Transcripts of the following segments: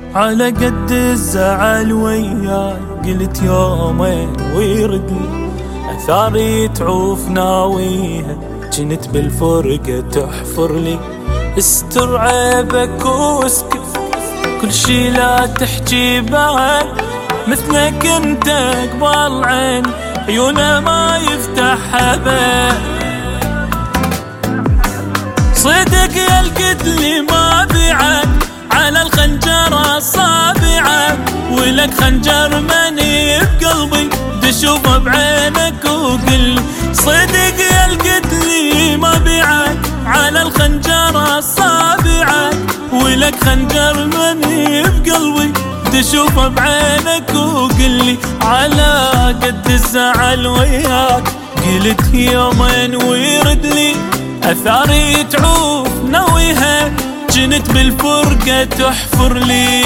على قد الزعل وياي قلت يومين ويردلي أثاري تعوف ناويها جنت بالفرقة تحفر لي. استر عيبك واسكت كل شي لا تحكي بعد مثلك انت قبال عين عيونه ما يفتح أبد. صدق يا القتل ما بيعك على الخنجر أصابعك ولك خنجر مني بقلبي تشوفه بعينك وقل. صدق يا القتل ما بيعك على الخنجر أصابعك ولك خنجر مني بقلبي تشوفه بعينك وقلي. على قد الزعل وياك قلت يومين ويردلي أثاري تعوف نويها جنت بالفرقة تحفر لي.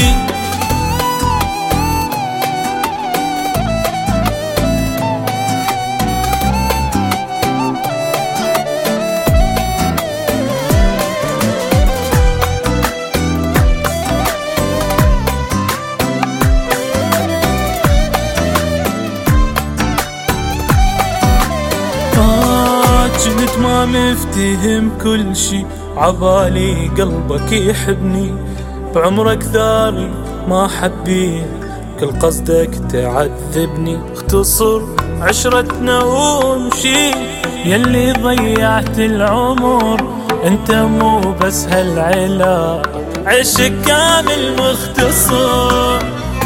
جنت ما مفتهم كل شي عبالي قلبك يحبني بعمرك ثاري ما حبيه كل قصدك تعذبني. اختصر عشرتنا وامشي يلي ضيعت العمر انت مو بس هالعلاق عشق كامل مختصر.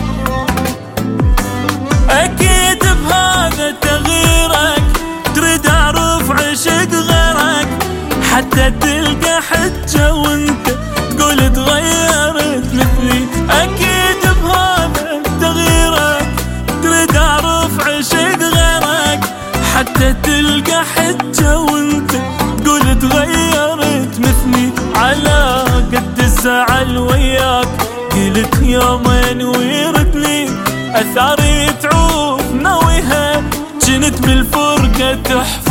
اكيد بهذا تغييرك تريد اعرف عشق غيرك حتى تلقى حجة وانت تقول تغيرت مثلي. اكيد بهذا تغييرك تريد اعرف عشق غيرك حتى تلقى حجة وانت تقول تغيرت مثلي. على قد الزعل وياك قلت يومين ويردلي أثاري تعوف ناويها جنت بالفرقة تحفر